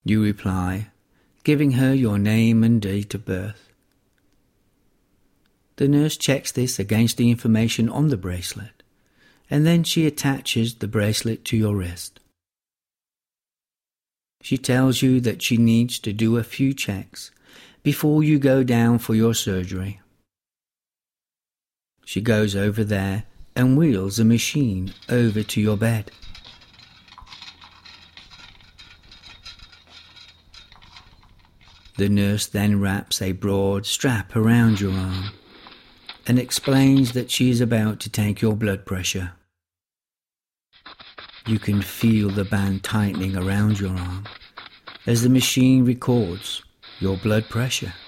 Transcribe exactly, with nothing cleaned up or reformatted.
You reply, giving her your name and date of birth. The nurse checks this against the information on the bracelet, and then she attaches the bracelet to your wrist. She tells you that she needs to do a few checks before you go down for your surgery. She goes over there and wheels a machine over to your bed. The nurse then wraps a broad strap around your arm and explains that she is about to take your blood pressure. You can feel the band tightening around your arm as the machine records your blood pressure.